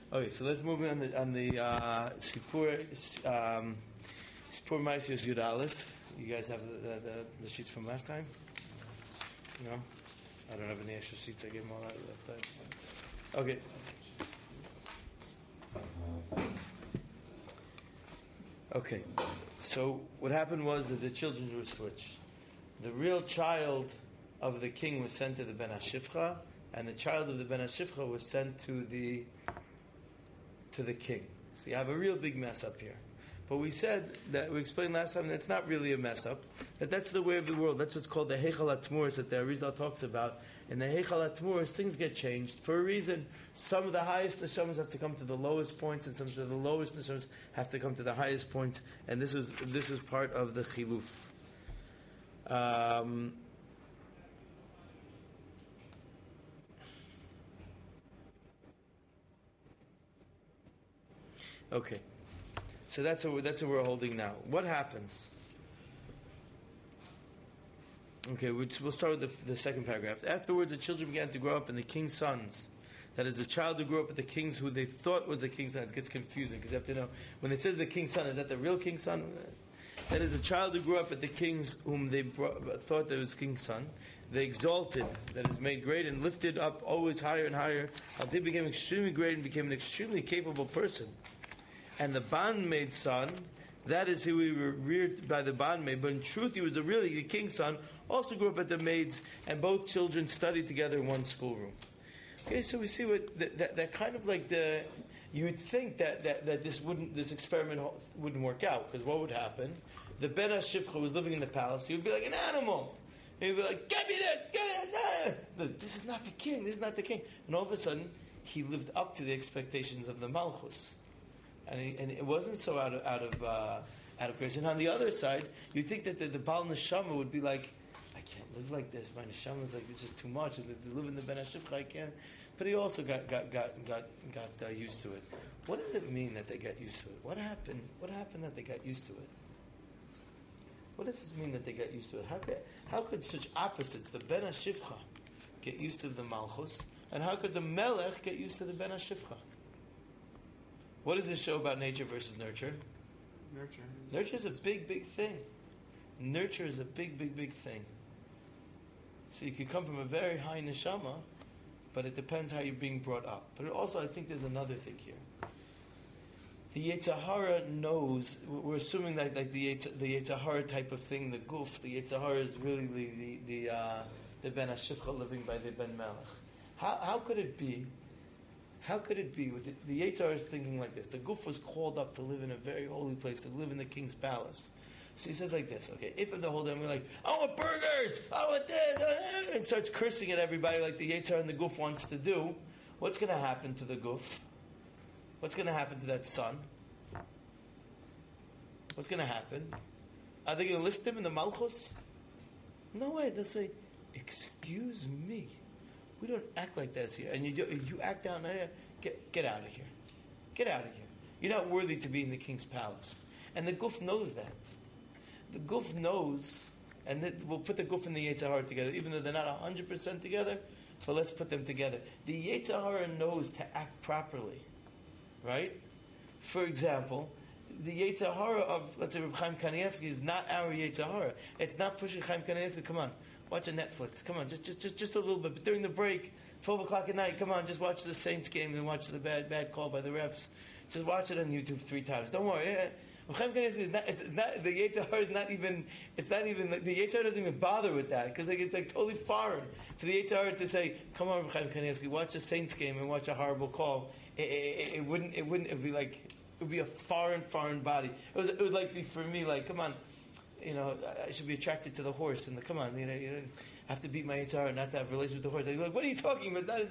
Okay, so let's move on the Sipur Maisios Yud Aleph. You guys have the sheets from last time? No? I don't have any extra sheets. I gave them all out last time. Okay. Okay. So what happened was that the children were switched. The real child of the king was sent to the Ben HaShifcha, and the child of the Ben HaShifcha was sent to the king. So you have a real big mess up here. But we said that, we explained last time, that it's not really a mess up, that's the way of the world. That's what's called the Heichal HaTmuros that the Arizal talks about. In the Heichal HaTmuros, things get changed for a reason. Some of the highest neshamas have to come to the lowest points, and some of the lowest neshamas have to come to the highest points, and this is part of the Chiluf. Okay, so that's what we're holding now. What happens? Okay, we'll start with the second paragraph. Afterwards, the children began to grow up, and the king's sons. That is, the child who grew up with the kings who they thought was the king's son. It gets confusing because you have to know, when it says the king's son, is that the real king's son? That is, the child who grew up with the kings whom they thought that was king's son. They exalted, that is made great and lifted up always higher and higher, until they became extremely great and became an extremely capable person. And the bondmaid's son, that is who we were reared by the bondmaid, but in truth he was really the king's son, also grew up at the maids, and both children studied together in one schoolroom. Okay, so we see what that kind of like you would think that this experiment wouldn't work out, because what would happen? The Ben HaShifcha was living in the palace. He would be like an animal. He would be like, "Get me this, get me that." This is not the king. This is not the king. And all of a sudden, he lived up to the expectations of the Malchus. And it wasn't so out of grace. And on the other side, you'd think that the Baal Neshama would be like, I can't live like this. My Neshama is like, it's just too much. To live in the Ben HaShifcha, I can't. But he also got used to it. What does it mean that they got used to it? What happened? What happened that they got used to it? What does this mean that they got used to it? How could such opposites, the Ben HaShifcha, get used to the Malchus, and how could the Melech get used to the Ben HaShifcha? What does this show about nature versus nurture? Nurture is a big thing. Nurture is a big thing. So you could come from a very high neshama, but it depends how you're being brought up. But also, I think there's another thing here. The Yetzer Hara knows. We're assuming that like the Yetzer Hara type of thing, the guf. The Yetzer Hara is really the Ben HaShifcha living by the Ben Melech. How could it be? How could it be? The Yetzer Hara is thinking like this. The guf was called up to live in a very holy place, to live in the king's palace. So he says like this, okay, if in the whole day we're like, I want burgers, I want this, and starts cursing at everybody like the Yetzer Hara and the guf wants to do, what's going to happen to the guf? What's going to happen to that son? What's going to happen? Are they going to list him in the Malchus? No way. They'll say, excuse me. We don't act like this here. And you act down there, get out of here. Get out of here. You're not worthy to be in the king's palace. And the guf knows that. The guf knows, and we'll put the guf and the Yetzer Hara together, even though they're not 100% together, but let's put them together. The Yetzer Hara knows to act properly. Right? For example, the Yetzer Hara of, let's say, Reb Chaim Kanievsky is not our Yetzer Hara. It's not pushing Chaim Kanievsky, come on, watch a Netflix, come on, just a little bit. But during the break, 12 o'clock at night, come on, just watch the Saints game and watch the bad call by the refs. Just watch it on YouTube 3 times. Don't worry. Reb Chaim Kanievsky is not, it's not, the Yetzer Hara is not even, the Yetzer Hara doesn't even bother with that, because it's like totally foreign for the Yetzer Hara to say, come on, Reb Chaim Kanievsky, watch the Saints game and watch a horrible call. It would be a foreign body. It would like be for me like, come on, I should be attracted to the horse, and come on, I have to beat my Yetzer Hara not to have relations with the horse. I'd be like, what are you talking about?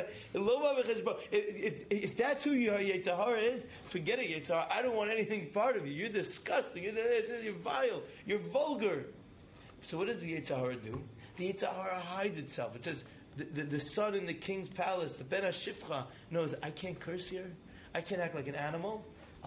If that's who your Yetzer Hara is, forget it, Yetzer Hara. I don't want anything part of you. You're disgusting. You're vile. You're vulgar. So what does the Yetzer Hara do? The Yetzer Hara hides itself. It says, the son in the king's palace, the Ben HaShifcha, knows, I can't curse here. I can't act like an animal.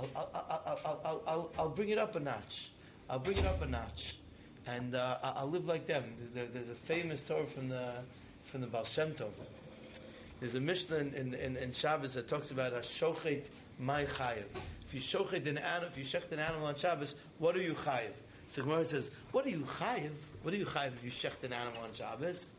I'll bring it up a notch. I'll bring it up a notch, and I'll live like them. There's a famous Torah from the Baal Shem Tov. There's a Mishnah in Shabbos that talks about a shochet my chayiv. If you shochet an animal, if you shecht an animal on Shabbos, what are you chayiv? So Gemara says, what are you chayiv? What are you chayiv if you shecht an animal on Shabbos?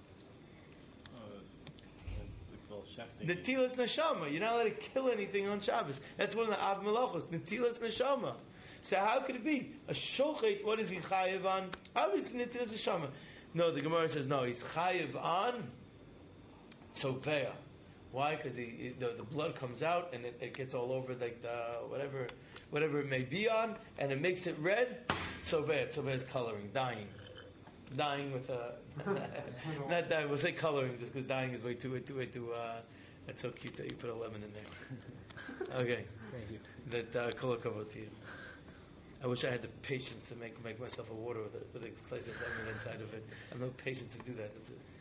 Netilas neshama. You're not allowed to kill anything on Shabbos. That's one of the av melachos. Netilas neshama. So how could it be a shochet? What is he chayiv on? Obviously netilas neshama. No, the Gemara says no. He's chayiv on tzovea. Why? Because the blood comes out and it gets all over like the whatever it may be on, and it makes it red. Tzovea. Tzovea is coloring, dyeing with a not dyeing. We'll say coloring just because dyeing is way too. That's so cute that you put a lemon in there. Okay, thank you. That color cover to you. I wish I had the patience to make myself a water with a slice of lemon inside of it. I have no patience to do that. That's it.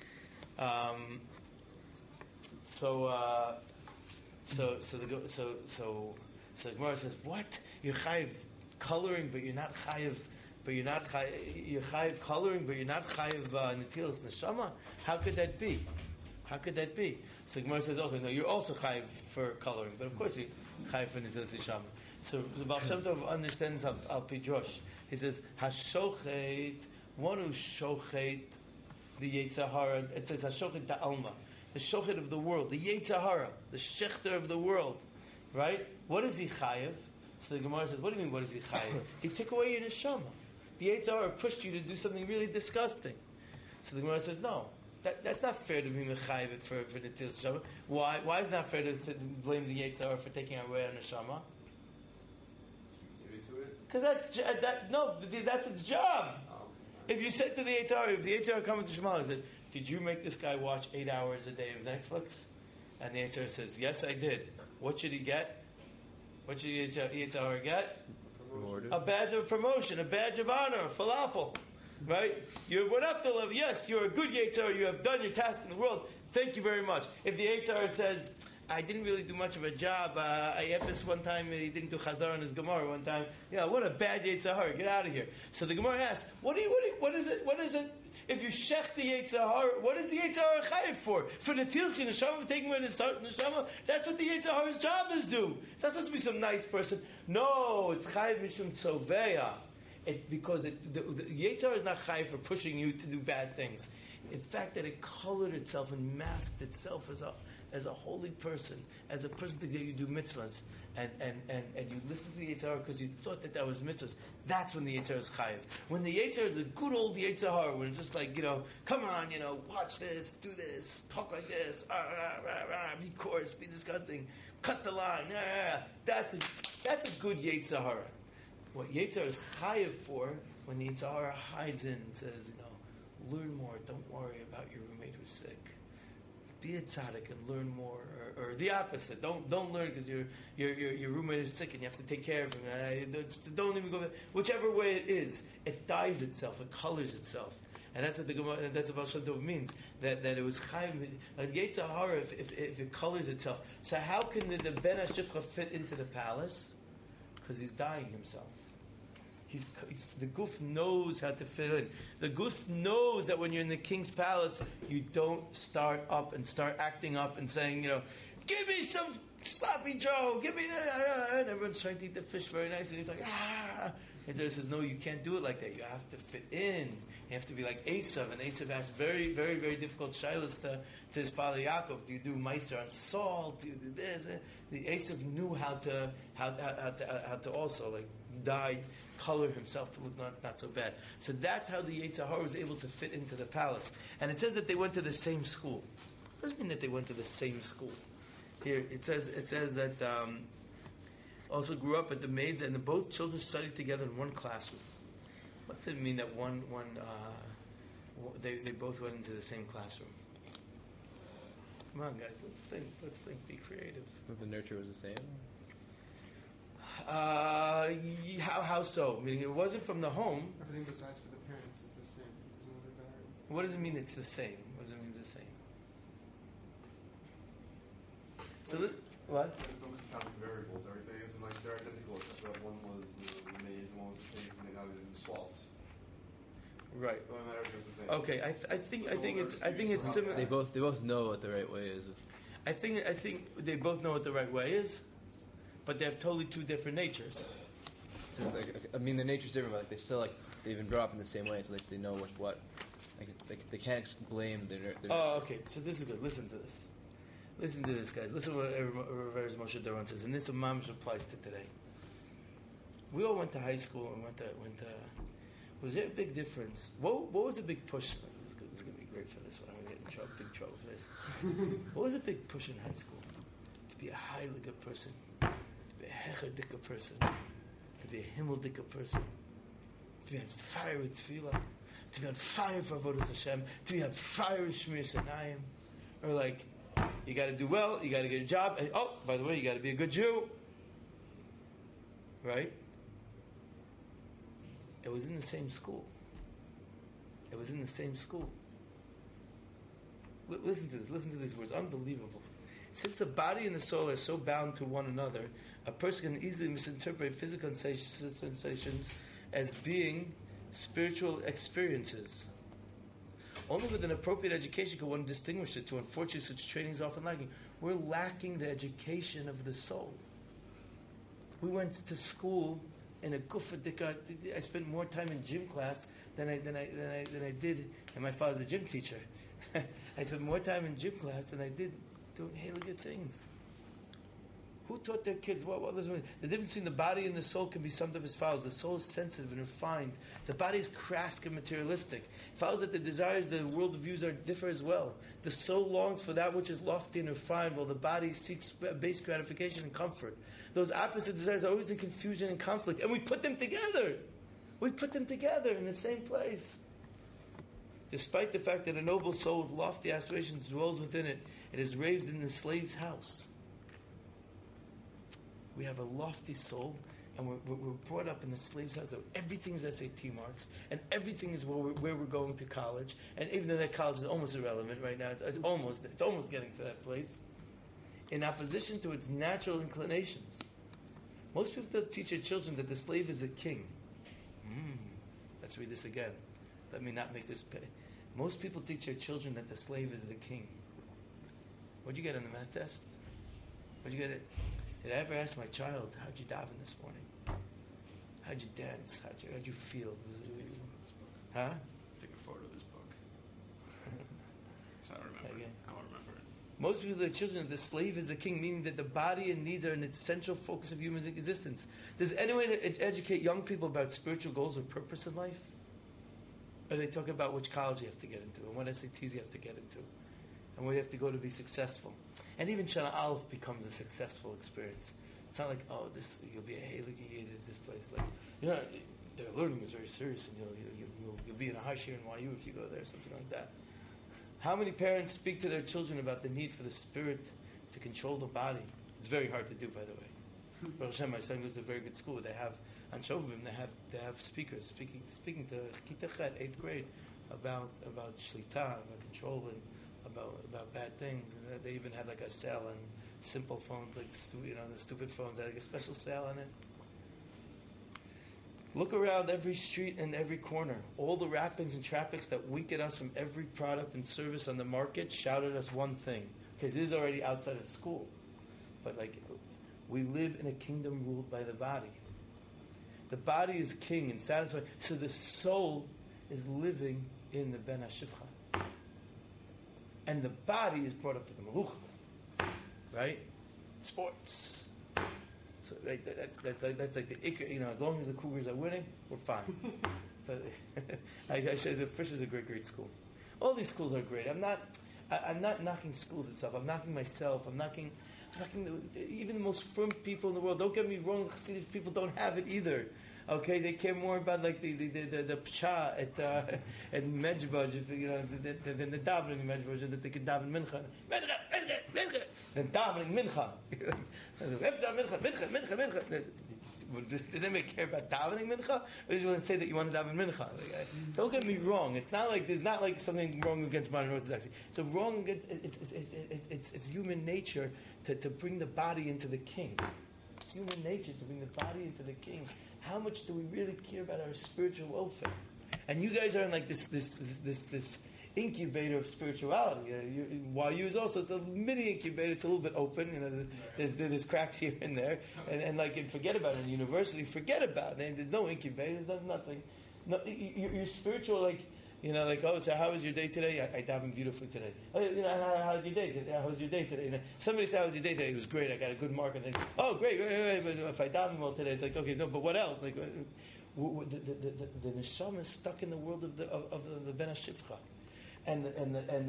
So the Gemara says, what? You're chayiv coloring, but you're not chayiv. You're chayiv coloring, but you're not chayiv netilas neshama. How could that be? So the Gemara says, okay, no, you're also chayiv for coloring, but of course you're chayiv for netilas neshama. So the Baal Shem Tov understands al pi drosh. He says, hashochet, one who shochet the Yetzer Hara. It says hashochet da'alma, the shochet of the world, the Yetzer Hara, the shechter of the world, right? What is he chayiv? So the Gemara says, what do you mean? What is he chayiv? He took away your neshama. The Yetzer Hara pushed you to do something really disgusting. So the Gemara says, no, that's not fair to be mechayiv for the netilas neshama. Why? Why is it not fair to blame the Yetzer Hara for taking away our neshama? Because that's its job. If you said to the Yetzer Hara, if the Yetzer Hara comes to Shmuel and said, did you make this guy watch 8 hours a day of Netflix? And the Yetzer Hara says, yes, I did. What should he get? What should the Yetzer Hara get? A badge of promotion, a badge of honor, a falafel. Right? You went up the level. Yes, you're a good Yetzer Hara. You have done your task in the world. Thank you very much. If the Yetzer Hara says, I didn't really do much of a job. I had this one time, he didn't do Chazar on his Gemara one time. Yeah, what a bad Yetzer Hara. Get out of here. So the Gemara asked, what is it? If you shech the Yetzer Hara, what is the Yetzer Hara chayiv for? For the Tilsi Neshama, for taking away the Neshama? That's what the Yetzer Hara's job is do. That's supposed to be some nice person. No, it's chayiv mishum tzoveya. Because the Yetzer Hara is not chayiv for pushing you to do bad things. In fact, that it colored itself and masked itself as a holy person, as a person that you do mitzvahs, and you listen to the Yetzer Hara because you thought that was mitzvahs. That's when the Yetzer Hara is chayiv. When the Yetzer Hara is a good old Yetzer Hara, when it's just like, come on, watch this, do this, talk like this, be coarse, be disgusting, cut the line, that's a good Yetzer Hara. What Yetzer Hara is chayiv for, when the Yetzer Hara hides in and says, learn more, don't worry about your roommate who's sick. Be a tzaddik and learn more, or the opposite. Don't learn because your roommate is sick and you have to take care of him. Don't even go there. Whichever way it is, it dyes itself, it colors itself, and that's what the Gemara, that's what Baal Shem Tov means. That it was chayim a Yetzer Hara if it colors itself. So how can the Ben HaShifcha fit into the palace? Because he's dyeing himself. The Guf knows how to fit in. The Guf knows that when you're in the king's palace, you don't start up and start acting up and saying, give me some sloppy Joe, give me that. And everyone's trying to eat the fish very nice, and he's like, And so he says, no, you can't do it like that. You have to fit in. You have to be like Esav, and Esav asked very, very, very difficult shilas to his father Yaakov. Do you do meiser on salt? Do you do this? The Esav knew how to also dye, color himself to look not so bad. So that's how the Yetzer Hara was able to fit into the palace. And it says that they went to the same school. It doesn't mean that they went to the same school. Here it says that also grew up at the maids, and both children studied together in one classroom. What does it mean that they both went into the same classroom? Come on, guys, let's think, be creative. But the nurture was the same? How so? Meaning it wasn't from the home. Everything besides for the parents is the same. What does it mean it's the same? What does it mean it's the same? So what? There's no confounding variables. Everything is they're identical except that one was the maid, one was the same, and they got it swapped. Right. Well, not everything's the same. Okay, I think it's similar. They both know what the right way is. I think they both know what the right way is, but they have totally two different natures. So, the nature's different, but they still they've been brought up in the same way, so they know what's what. They can't blame their. Oh, okay. So this is good. Listen to this. Listen to this, guys. Listen to what Reverend Moshe Doron says, and this Mamish applies to today. We all went to high school and went to. Was there a big difference? What was the big push? It's going to be great for this one. I'm going to get in big trouble for this. What was the big push in high school? To be a heilige person, to be a hecherdika person, to be a himmeldika person, to be on fire with tefillah, to be on fire for avodas Hashem, to be on fire with shmir sanayim, or you got to do well, you got to get a job, and by the way, you got to be a good Jew, right? It was in the same school. It was in the same school. Listen to this. Listen to these words. Unbelievable. Since the body and the soul are so bound to one another, a person can easily misinterpret physical sensations as being spiritual experiences. Only with an appropriate education can one distinguish the two. Unfortunately, such training is often lacking. We're lacking the education of the soul. We went to school in a gufadika. I spent more time in gym class than I did, and my father's a gym teacher. I spent more time in gym class than I did doing heilige things. Who taught their kids? What does it mean? The difference between the body and the soul can be summed up as follows. The soul is sensitive and refined. The body is crass and materialistic. It follows that the desires, the world views differ as well. The soul longs for that which is lofty and refined, while the body seeks base gratification and comfort. Those opposite desires are always in confusion and conflict, and we put them together. We put them together in the same place. Despite the fact that a noble soul with lofty aspirations dwells within it, it is raised in the slave's house. We have a lofty soul, and we're brought up in the slave's house. So everything is SAT marks, and everything is where we're going to college. And even though that college is almost irrelevant right now, it's almost getting to that place. In opposition to its natural inclinations, most people teach their children that the slave is the king. Let's read this again. Let me not make this pay. Most people teach their children that the slave is the king. What'd you get on the math test? What'd you get? Did I ever ask my child, how'd you daven this morning? How'd you dance? How'd you feel? Huh? Take a photo of this book. So I don't remember it. I won't remember it. Most people, their children, the slave is the king, meaning that the body and needs are an essential focus of human existence. Does anyone educate young people about spiritual goals or purpose in life? Or they talk about which college you have to get into and what SATs you have to get into and where you have to go to be successful. And even Shana Aleph becomes a successful experience. It's not like, you'll be a heilige yid at this place. Their learning is very serious, and you'll be in a high share in YU if you go there, something like that. How many parents speak to their children about the need for the spirit to control the body? It's very hard to do, by the way. Baruch Hashem, my son goes to a very good school. They have on Shovim, they have speakers speaking to Kita Chet, 8th grade, about shlita, about controlling, about bad things. And they even had a sale on simple phones, the stupid phones. They had a special sale on it. Look around every street and every corner. All the wrappings and trappings that wink at us from every product and service on the market shout at us one thing. Because this is already outside of school. But we live in a kingdom ruled by the body. The body is king and satisfied. So the soul is living in the Ben HaShivcha. And the body is brought up to the Malucha. Right? Sports. So that's like the ikr, as long as the Cougars are winning, we're fine. But I say the Frisch is a great school. All these schools are great. I'm not knocking schools itself. I'm knocking myself. I'm knocking even the most firm people in the world. Don't get me wrong, Hasidic people don't have it either. Okay, they care more about the psha at Medjbaj, than the davening Medjbaj, that they can daven mincha. Then davening mincha. Mincha. Does anybody care about davening mincha? Or does you want to say that you want to daven mincha? Don't get me wrong. It's not like there's not something wrong against modern orthodoxy. So wrong. It's human nature to bring the body into the king. It's human nature to bring the body into the king. How much do we really care about our spiritual welfare? And you guys are in this incubator of spirituality. YU is also, it's a mini incubator. It's a little bit open. There's cracks here and there, and like forget about it. In university, forget about it. There's no incubator. There's nothing. No, you're spiritual. Oh, so how was your day today? I davened beautifully today. Oh, how's your day today? How was your day today? Somebody said, how was your day today? It was great. I got a good mark. And then, oh, great. But if I davened well today, it's like, okay, no, but what else? Like, the neshama is stuck in the world of the Ben HaShifcha, and the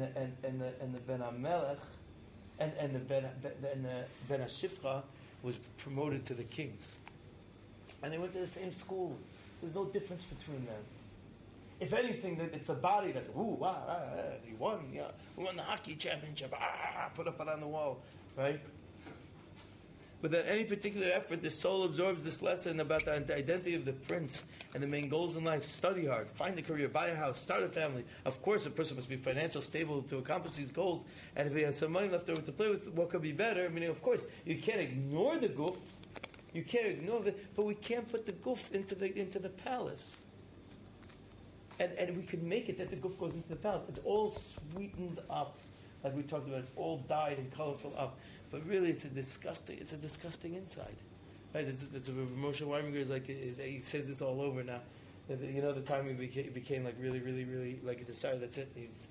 Ben HaMelech, and the Ben HaShifcha was promoted to the kings, and they went to the same school. There's no difference between them. If anything, it's the body that's, he won, we won the hockey championship, put up it on the wall, right? Without any particular effort, the soul absorbs this lesson about the identity of the prince and the main goals in life. Study hard, find a career, buy a house, start a family. Of course, a person must be financially stable to accomplish these goals, and if he has some money left over to play with, what could be better? I mean, of course, you can't ignore the goof, you can't ignore it, but we can't put the goof into the palace. And we can make it that the goof goes into the palace. It's all sweetened up, like we talked about. It's all dyed and colorful up, but really, it's a disgusting inside. Right? It's Moshe Weininger he says this all over now. The time he became like really, really, really like decided that's it.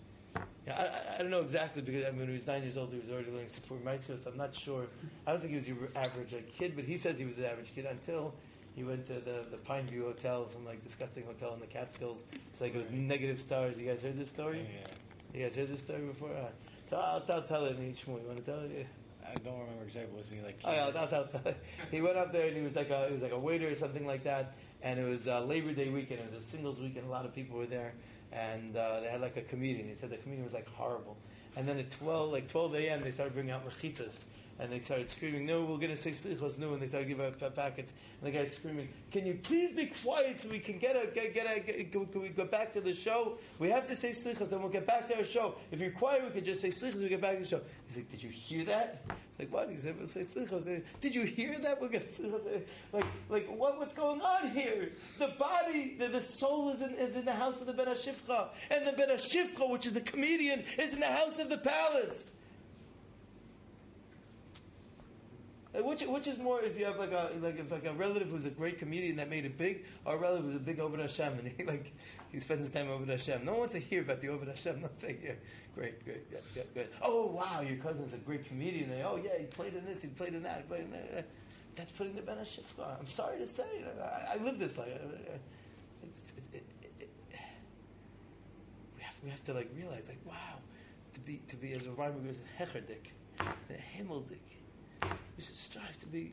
I don't know exactly because when he was 9 years old, he was already learning Sipur Maisos. I'm not sure. I don't think he was your average kid, but he says he was an average kid until he went to the Pine View Hotel, some like disgusting hotel in the Catskills. It's like it was negative stars. You guys heard this story? Yeah. You guys heard this story before? So I'll tell it in each one. You want to tell it? Yeah. I don't remember exactly what was he like. Oh yeah, I'll tell it. He went up there and he was like a waiter or something like that. And it was Labor Day weekend. It was a singles weekend. A lot of people were there, and they had like a comedian. He said the comedian was like horrible. And then at 12 a.m. they started bringing out mechitzas. And they started screaming, no, we're going to say slichos, no, and they started giving out packets. And the guy's screaming, can you please be quiet so we can can we go back to the show? We have to say slichos, then we'll get back to our show. If you're quiet, we can just say slichos, we get back to the show. He's like, did you hear that? It's like, what? He said, we'll say slichos. Did you hear that? We'll get slichos. What's going on here? The body, the soul is in the house of the Ben HaShifcha. And the Ben HaShifcha, which is the comedian, is in the house of the palace. Which is more if you have like a relative who's a great comedian that made it big, or a relative who's a big Oved Hashem and he spends his time Oved Hashem. No one wants to hear about the Oved Hashem. Nothing. Yeah, great, yeah, good. Oh wow, your cousin's a great comedian. And, oh yeah, he played in this, he played in that, he played in that. That's putting the Ben HaShifcha. I'm sorry to say, I live this life. We have to like realize like wow, to be as a rhymer goes hecherdik, the himmeldik. We should strive to be.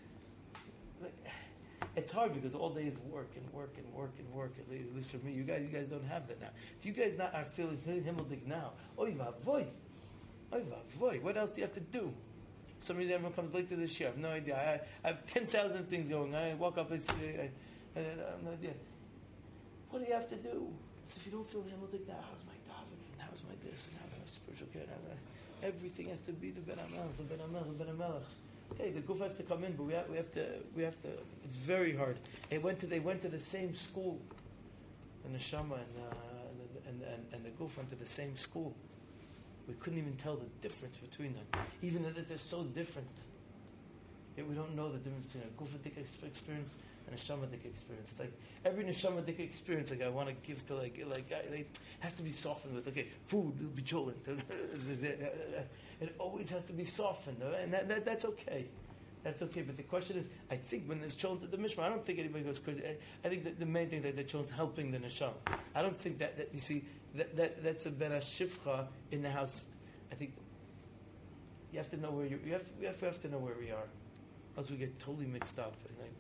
It's hard because all day is work. At least for me, you guys don't have that now. If you guys not are feeling himmeldik now, oy vavoy. What else do you have to do? Some reason everyone comes late to this year. I have no idea. I have 10,000 things going. I walk up and say, I have no idea. What do you have to do? So if you don't feel himmeldik now, how's my davening? How's my this? And how's my spiritual care? Everything has to be the Ben HaMelech. Okay, the goof has to come in, but we have to. It's very hard. They went to the same school. The neshama and the goof went to the same school. We couldn't even tell the difference between them, even though they're so different. Yet we don't know the difference between a goofadik experience and a neshamadik experience. It's like every neshamadik experience, like I want to give to like has to be softened with food will be cholent. It always has to be softened, and that's okay. That's okay. But the question is, I think when there's cholent to the mishmar, I don't think anybody goes crazy. I think that the main thing that cholent is helping the neshama. I don't think that you see that's a Ben HaShifcha in the house. I think you have to know where we have to know where we are. Else we get totally mixed up.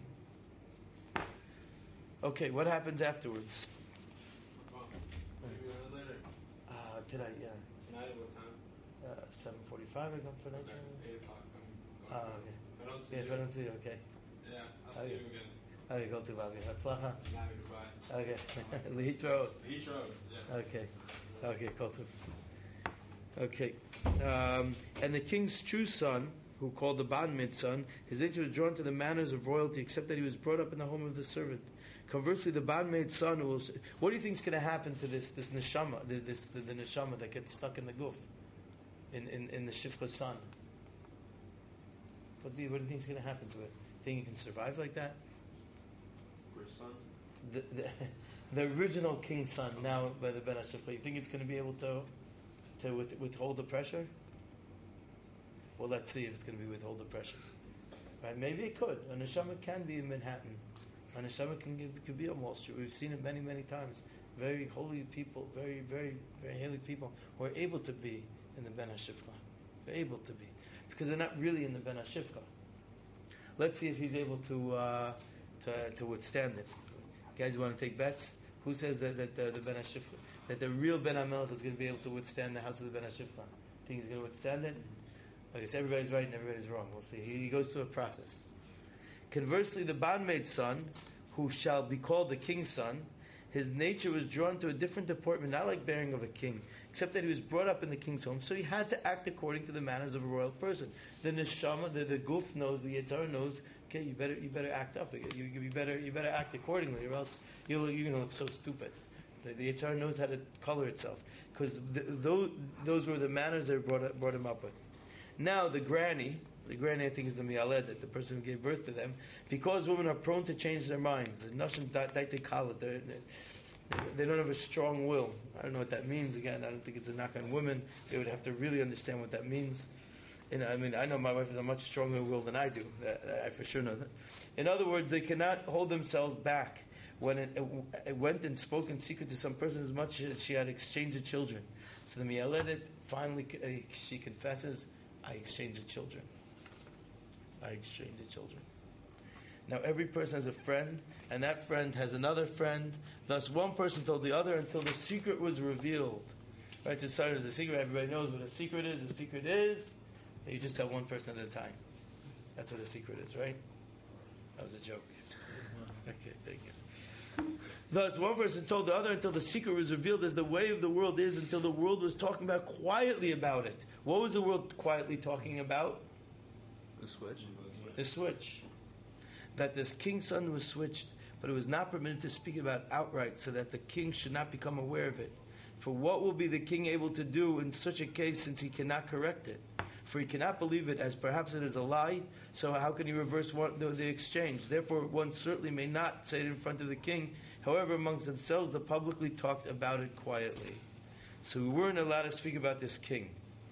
Okay, what happens afterwards? Maybe a little later. Tonight, yeah. Tonight at what time? 7:45. I come for lunch. Okay, 8 o'clock. I'm going. Okay. If I don't see If I don't see you, okay. Yeah, I'll see you again. Okay, go to Bobby. Hatzlacha. Snappy, goodbye. Okay. Leitro. Heat roads, yes. Okay, Kotu. Okay. And the king's true son, who called the Ban Mitzvah, his nature was drawn to the manners of royalty, except that he was brought up in the home of the servant. Conversely, the bond-made son will. What do you think is going to happen to this neshama, the neshama that gets stuck in the guf, in the shifcha son? What do you think is going to happen to it? Think you can survive like that? Which son? The original king's son, now by the Ben HaShifcha. You think it's going to be able to withhold the pressure? Well, let's see if it's going to be withhold the pressure. Right? Maybe it could. A neshama can be in Manhattan. A neshama could be on Wall Street. We've seen it many, many times. Very holy people, very, very, very holy people who are able to be in the Ben HaShifcha. They're able to be. Because they're not really in the Ben HaShifcha. Let's see if he's able to withstand it. Guys, you want to take bets? Who says that the Ben HaShifcha, that the real Ben HaMelech is going to be able to withstand the house of the Ben HaShifcha? Think he's going to withstand it? Okay, so everybody's right and everybody's wrong. We'll see. He goes through a process. Conversely, the bondmaid son, who shall be called the king's son, his nature was drawn to a different deportment, not like bearing of a king, except that he was brought up in the king's home, so he had to act according to the manners of a royal person. The neshama, the guf knows, the Yetzirah knows. Okay, you better act up. You better act accordingly, or else you're going to look so stupid. The Yetzirah knows how to color itself, because those were the manners that brought him up with. Now the granny I think is the miyaled, that the person who gave birth to them, because women are prone to change their minds. The nashim daite kalat, they don't have a strong will. I don't know what that means. Again, I don't think it's a knock on women. They would have to really understand what that means. I know my wife has a much stronger will than I do. I for sure know that. In other words, they cannot hold themselves back when it went and spoke in secret to some person as much as she had exchanged the children. So the miyaledet finally she confesses, I exchanged the children. I exchanged the children. Now every person has a friend, and that friend has another friend. Thus one person told the other until the secret was revealed. Right, so it started as a secret. Everybody knows what a secret is. A secret is that you just tell one person at a time. That's what a secret is, right? That was a joke. Okay, thank you. Thus one person told the other until the secret was revealed, as the way of the world is, until the world was talking about quietly about it. What was the world quietly talking about? The switch. The switch. That this king's son was switched, but it was not permitted to speak about it outright, so that the king should not become aware of it. For what will be the king able to do in such a case, since he cannot correct it? For he cannot believe it, as perhaps it is a lie, so how can he reverse the exchange? Therefore one certainly may not say it in front of the king. However, amongst themselves they publicly talked about it quietly. So we weren't allowed to speak about this king.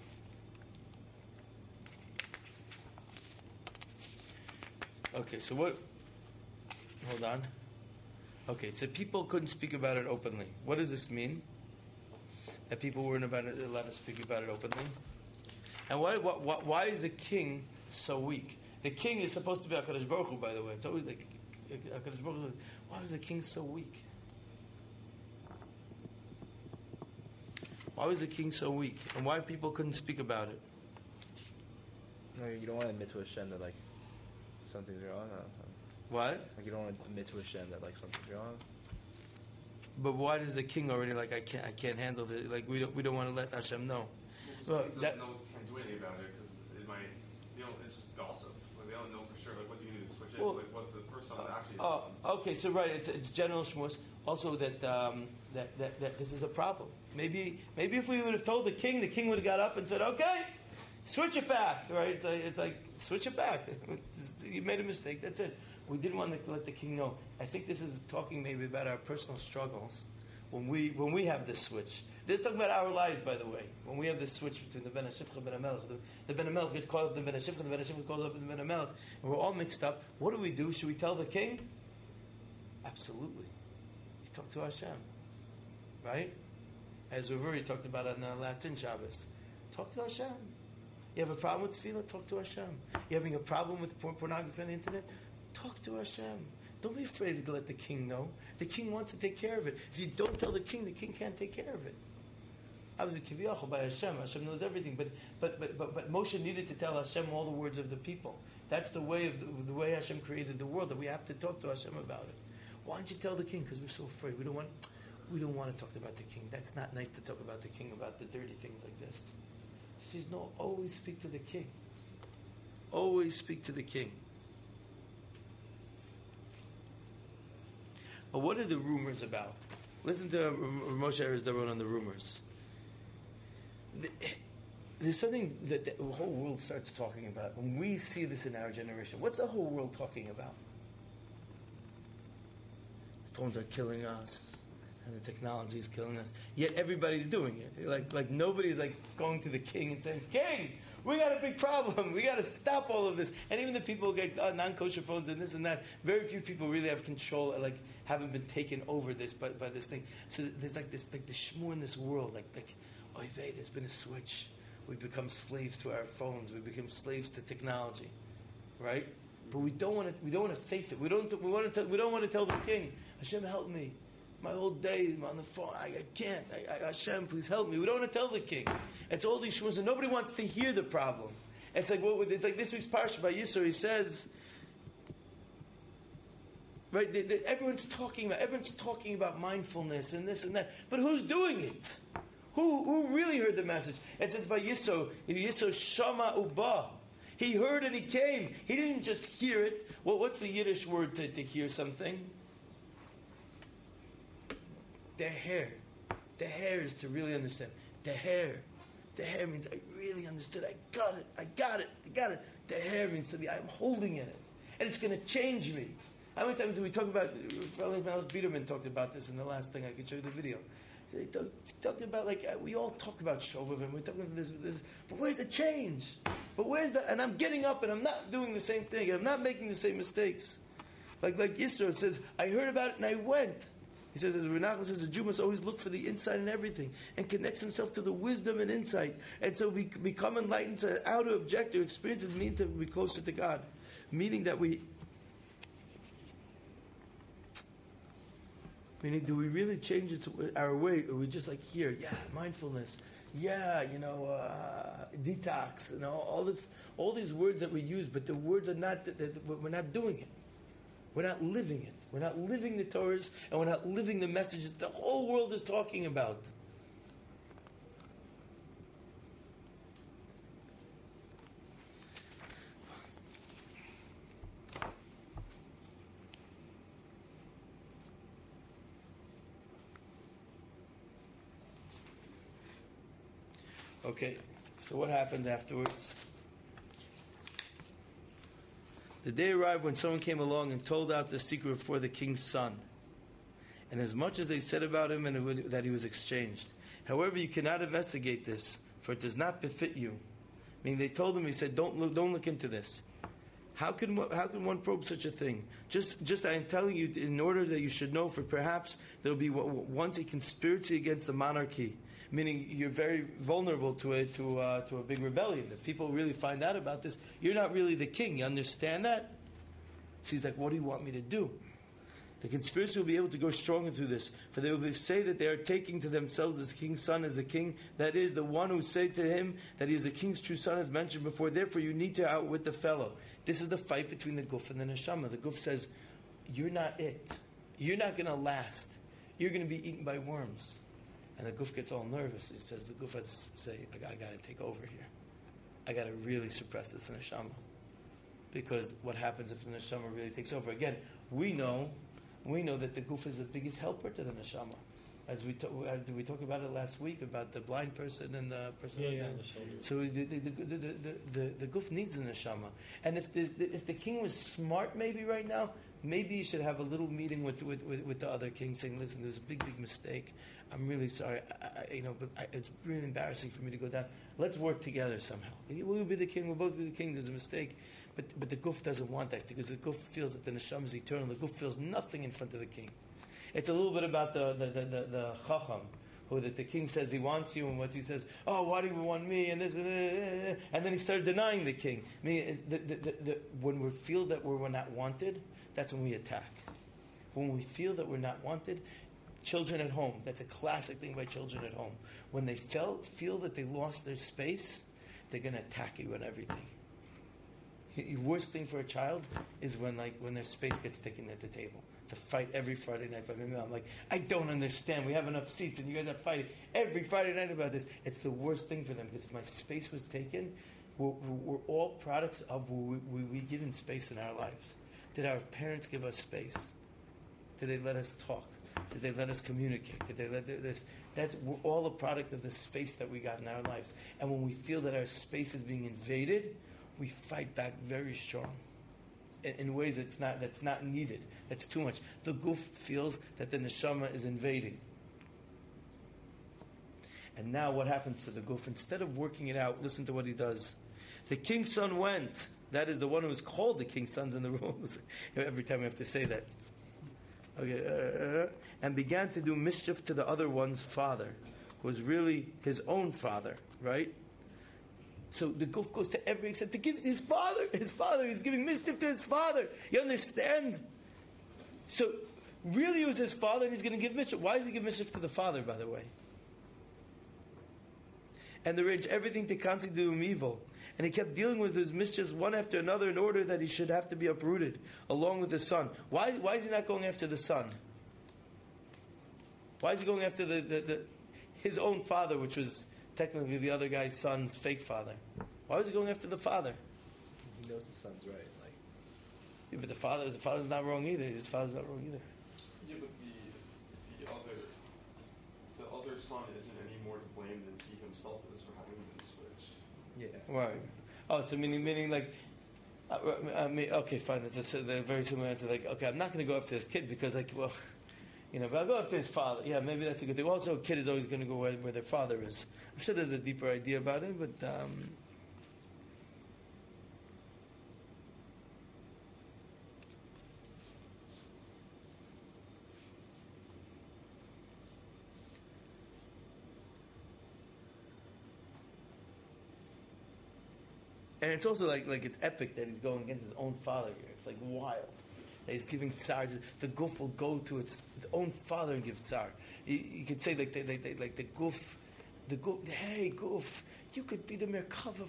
Okay, so what? Hold on. Okay, so people couldn't speak about it openly. What does this mean? That people weren't allowed to speak about it openly? And why is the king so weak? The king is supposed to be HaKadosh Baruch Hu, by the way. It's always like HaKadosh Baruch Hu. Why is the king so weak? Why was the king so weak? And why people couldn't speak about it? No, you don't want to admit to Hashem that like something's wrong. What? Like you don't want to admit to Hashem that like something's wrong. But why does the king already I can't handle it? Like we don't want to let Hashem know. Well, can't do anything about it because it might, it's just gossip. Like they don't know for sure. Like what's he going to do? Switch it? Like what's the first song that actually? Oh, okay. So right, it's general shmuz. Also that this is a problem. Maybe if we would have told the king would have got up and said, "Okay, switch it back." Right? It's like switch it back. You made a mistake. That's it. We didn't want to let the king know. I think this is talking maybe about our personal struggles when we have this switch. This is talking about our lives, by the way. When we have this switch between the Ben HaShifcha and Ben HaMelech, the Ben HaMelech gets caught up in the Ben HaShifcha, the Ben HaShifcha calls up in the Ben HaMelech, and we're all mixed up. What do? Should we tell the king? Absolutely. You talk to Hashem, right? As we've already talked about on the last in Shabbos. Talk to Hashem. You have a problem with tefillah? Talk to Hashem. You having a problem with pornography on the internet? Talk to Hashem. Don't be afraid to let the king know. The king wants to take care of it. If you don't tell the king can't take care of it. Obviously, kiviyachol by Hashem. Hashem knows everything, but Moshe needed to tell Hashem all the words of the people. That's the way the way Hashem created the world. That we have to talk to Hashem about it. Why don't you tell the king? Because we're so afraid. We don't want to talk about the king. That's not nice to talk about the king about the dirty things like this. She says, no. Always speak to the king. Always speak to the king. But what are the rumors about? Listen to Moshe Eresdaron on the rumors. There's something that the whole world starts talking about. When we see this in our generation, what's the whole world talking about? Phones are killing us, and the technology is killing us. Yet everybody's doing it. Like nobody's like going to the king and saying, "King, we got a big problem. We got to stop all of this." And even the people who get non-kosher phones and this and that, very few people really have control. Like haven't been taken over this by this thing. So there's like this shmur in this world. Like oy vey, there's been a switch. We've become slaves to our phones. We become slaves to technology, right? But we don't want to. We don't want to face it. We don't want to tell the king, Hashem, help me. My whole day I'm on the phone. I can't. Hashem, please help me. We don't want to tell the king. It's all these shmuz, and nobody wants to hear the problem. It's like it's like this week's parsha by Yisro. He says, right? Everyone's talking about mindfulness and this and that. But who's doing it? Who really heard the message? It says by Yisro Shama Uba. He heard and he came. He didn't just hear it. Well, what's the Yiddish word to hear something? Deher. Deher is to really understand. Deher. Deher means I really understood. I got it. Deher means to be, I'm holding in it. And it's going to change me. How many times did we talk about, Malik Biederman talked about this in the last thing, I could show you the video. They talked about, like, we all talk about Shovavim, we talk about this, but where's the change? But where's the, and I'm getting up and I'm not doing the same thing, and I'm not making the same mistakes. Like Yisro says, I heard about it and I went. He says, as Renachman says, the Jew must always look for the insight in everything and connects himself to the wisdom and insight. And so we become enlightened to how to object or experience and mean to be closer to God. Meaning that meaning, do we really change it to our way, or we just like here, mindfulness, detox, all these words that we use, but the words are not, we're not doing it. We're not living it. We're not living the Torahs, and we're not living the message that the whole world is talking about. Okay, so what happened afterwards? The day arrived when someone came along and told out the secret before the king's son. And as much as they said about him and that he was exchanged. However, you cannot investigate this, for it does not befit you. Meaning they told him, he said, don't look into this. How can one probe such a thing? Just I am telling you in order that you should know, for perhaps there will be once a conspiracy against the monarchy. Meaning you're very vulnerable to a big rebellion. If people really find out about this, you're not really the king. You understand that? So he's like, what do you want me to do? The conspiracy will be able to go stronger through this. For they will say that they are taking to themselves this king's son as a king. That is, the one who say to him that he is the king's true son as mentioned before. Therefore you need to outwit the fellow. This is the fight between the guf and the neshama. The guf says, you're not it. You're not going to last. You're going to be eaten by worms. And the guf gets all nervous. He says, the guf has to say, I got to take over here. I got to really suppress this neshama. Because what happens if the neshama really takes over? Again, we know that the guf is the biggest helper to the neshama. As we did we talk about it last week about the blind person and the person. So the guf needs the neshama. And if the king was smart, maybe right now, maybe you should have a little meeting with the other king, saying, "Listen, there's a big mistake. I'm really sorry. It's really embarrassing for me to go down. Let's work together somehow. We'll be the king. We'll both be the king. There's a mistake." But the guf doesn't want that, because the guf feels that the neshama is eternal. The guf feels nothing in front of the king. It's a little bit about the chacham, who that the king says he wants you, and what he says, oh, why do you want me, and this, and then he started denying the king. I mean, when we feel that we're not wanted, that's when we attack. When we feel that we're not wanted, children at home, that's a classic thing by children at home. When they feel that they lost their space, they're going to attack you on everything. The worst thing for a child is when their space gets taken at the table. It's a fight every Friday night. But I'm like, I don't understand. We have enough seats, and you guys are fighting every Friday night about this. It's the worst thing for them, because if my space was taken, we're all products of we given space in our lives. Did our parents give us space? Did they let us talk? Did they let us communicate? Did they let this? That's all a product of the space that we got in our lives. And when we feel that our space is being invaded, we fight back very strong. In ways that's not needed. That's too much. The guf feels that the neshama is invading. And now what happens to the guf? Instead of working it out, listen to what he does. The king's son went. That is the one who is called the king's sons in the room. Every time we have to say that. Okay, and began to do mischief to the other one's father, who was really his own father, right? So the guf goes to every extent to give his father, he's giving mischief to his father. You understand? So really it was his father and he's going to give mischief. Why does he give mischief to the father, by the way? And arrange everything to constantly do him evil. And he kept dealing with his mischiefs one after another in order that he should have to be uprooted, along with his son. Why is he not going after the son? Why is he going after his own father, which was technically the other guy's son's fake father? Why was he going after the father? He knows the son's right. Yeah, but the father's not wrong either. His father's not wrong either. Yeah, but the other son isn't any more to blame than he himself is for having been switched. Yeah. Right. Oh, so meaning like, okay, fine. It's a very similar answer. Like, okay, I'm not going to go after this kid because, like, well, but I'll go after his father. Yeah, maybe that's a good thing. Also, a kid is always going to go where their father is. I'm sure there's a deeper idea about it, but. And it's also like it's epic that he's going against his own father here. It's like wild. That he's giving tsar. The guf will go to its own father and give tsar. You could say like the guf, hey guf, you could be the merkava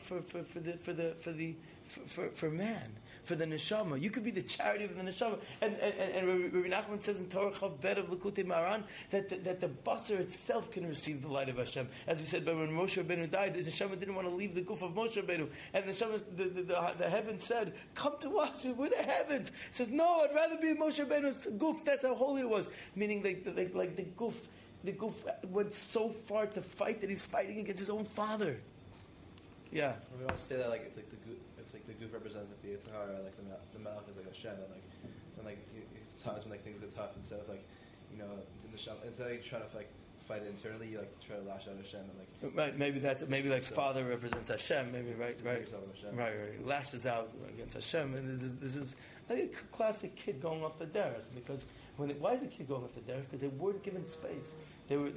for man, for the neshama. You could be the charity of the neshama. And Rabbi Nachman says in Torah Chav Bet of Likutei Maharan that the basar itself can receive the light of Hashem. As we said, but when Moshe Rabbeinu died, the neshama didn't want to leave the guf of Moshe Rabbeinu, and the neshama, the heavens said, "Come to us, we're the heavens." It says, "No, I'd rather be Moshe Rabbeinu's guf." That's how holy it was. Meaning, like the guf. The guf went so far to fight that he's fighting against his own father. Yeah. We always say that like if the guf represents like the Yitzhar, like the Malach is like Hashem, and it's times when like things get tough, instead of like it's in the Hashem, instead of like trying to like fight it internally, you like try to lash out at Hashem and like. Right, maybe like father represents Hashem, maybe right. Lashes out against Hashem, and this is like a classic kid going off the derech because why is the kid going off the derech? Because they weren't given space. They were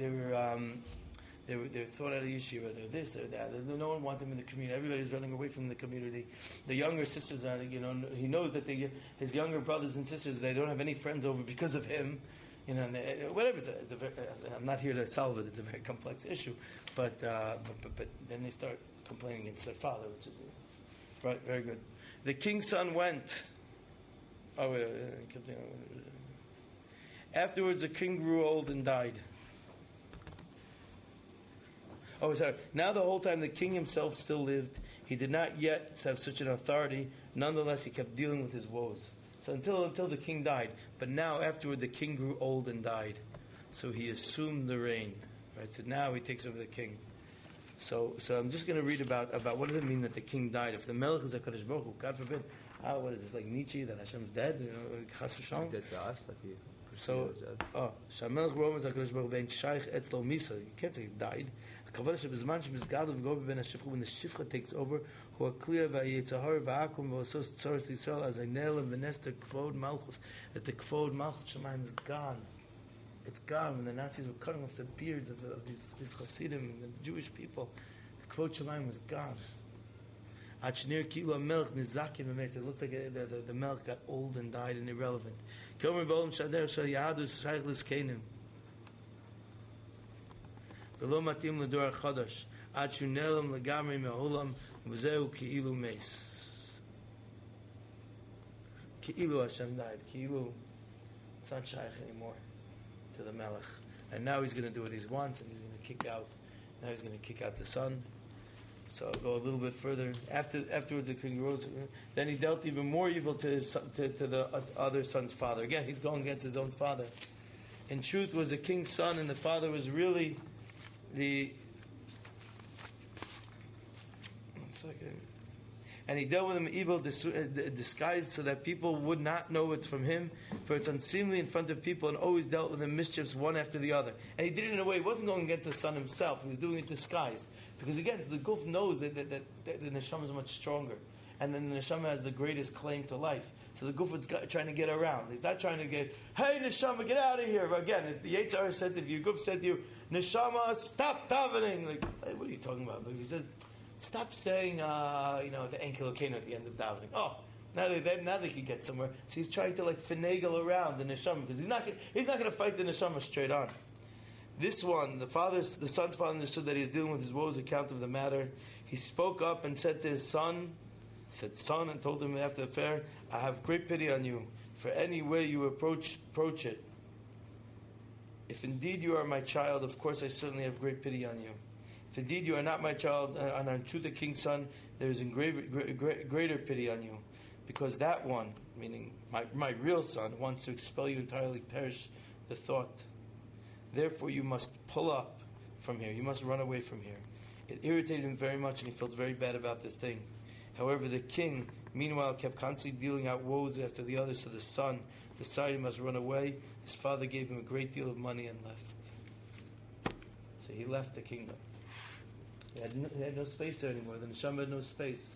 thrown out of yeshiva. They're this, they're that. No one wanted them in the community. Everybody's running away from the community. The younger sisters are, he knows that his younger brothers and sisters, they don't have any friends over because of him. Whatever. I'm not here to solve it. It's a very complex issue, but then they start complaining against their father, which is right. Very good. The king's son went. Afterwards, the king grew old and died. Oh, sorry. Now the whole time the king himself still lived, he did not yet have such an authority. Nonetheless, he kept dealing with his woes. So until the king died. But now, afterward, the king grew old and died. So he assumed the reign. Right. So now he takes over the king. So I'm just going to read about what does it mean that the king died. If the Melech is HaKadosh Baruch Hu, God forbid, what is this, like Nietzsche, that Hashem's dead? Chas v'shalom? Dead to us, like he. So, Shamelech Baruch Hu HaKadosh Baruch Hu vein shaykh etzlo misa. You can't say he died. When the shifcha takes over, who are clear v'yitzahar v'akum v'osos tzoros Yisrael as a nail and v'nester kvod malchus, that the kvod malchus Shemayim is gone. It's gone. When the Nazis were cutting off the beards of these Hasidim and the Jewish people, the kvod Shemayim was gone. It looks like the milk got old and died and irrelevant. ולא מתאים לדור החדש, עד שהוא נעלם לגמרי מהעולם, וזהו כאילו מס. כאילו Hashem died, כאילו, it's not shaykh anymore to the Melech. And now he's going to do what he wants, and he's going to kick out the son. So I'll go a little bit further. Afterwards, the king rose. Then he dealt even more evil to his to the other son's father. Again, he's going against his own father. In truth, was the king's son, and the father was really the. 1 second. And he dealt with him evil disguised so that people would not know it's from him, for it's unseemly in front of people, and always dealt with him mischiefs one after the other. And he did it in a way, he wasn't going against the son himself, he was doing it disguised. Because again, the Guf knows that the Neshama is much stronger. And then the Neshama has the greatest claim to life. So the Guf is trying to get around. He's not trying to get, hey Neshama, get out of here. But again, if the Yetzer Hara said, if your Guf said to you, Neshama, stop davening. Like, hey, what are you talking about? But if he says, stop saying, the Enkel Elokeinu at the end of davening. Oh, now they can get somewhere. So he's trying to finagle around the Neshama, because he's not going to fight the Neshama straight on. This one, the son's father understood that he was dealing with his woes account of the matter. He spoke up and said to his son, son, and told him after the affair, I have great pity on you, for any way you approach it. If indeed you are my child, of course I certainly have great pity on you. If indeed you are not my child, and are in truth the king's son, there is greater pity on you. Because that one, meaning my real son, wants to expel you entirely, perish the thought. Therefore you must pull up from here. You must run away from here. It irritated him very much, and he felt very bad about the thing. However, the king, meanwhile, kept constantly dealing out woes after the others, so the son decided he must run away. His father gave him a great deal of money and left. So he left the kingdom. He had no space there anymore. The Neshama had no space.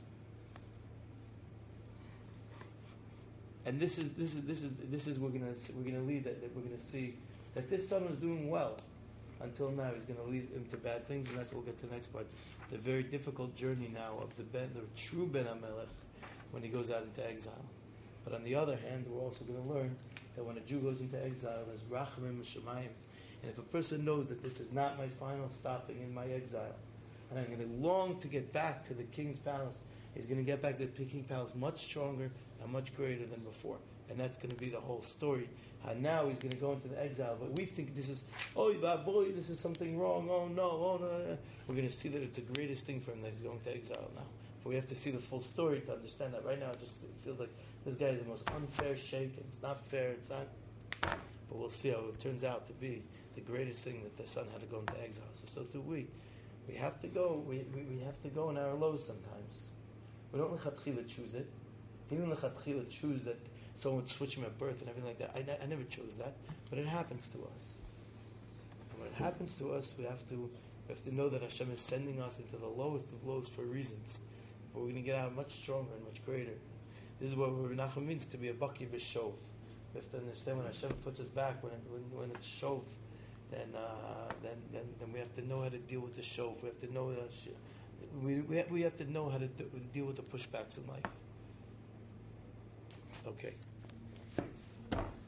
And this is we're gonna lead that we're gonna see that this son was doing well until now. He's going to lead him to bad things, and that's what we'll get to the next part. The very difficult journey now of the true Ben HaMelech when he goes out into exile. But on the other hand, we're also going to learn that when a Jew goes into exile, there's Rachamim Shemayim. And if a person knows that this is not my final stopping in my exile, and I'm going to long to get back to the king's palace, he's going to get back to the king's palace much stronger and much greater than before. And that's going to be the whole story. How now he's going to go into the exile. But we think this is, boy, this is something wrong. Oh no. We're going to see that it's the greatest thing for him that he's going to exile now. But we have to see the full story to understand that. Right now it feels like this guy is the most unfair shake. It's not fair. It's not. But we'll see how it turns out to be the greatest thing that the son had to go into exile. So do we. We have to go. We have to go in our lows sometimes. We don't lechatchila choose it. He didn't lechatchila choose that someone would switch him at birth and everything like that. I never chose that, but it happens to us. And when it happens to us, we have to know that Hashem is sending us into the lowest of lows for reasons. But we're going to get out much stronger and much greater. This is what Rav Nachum means to be a baki b'shov. We have to understand when Hashem puts us back, when it's shov, then we have to know how to deal with the shov. We have to know we have to know how to deal with the pushbacks in life. Okay.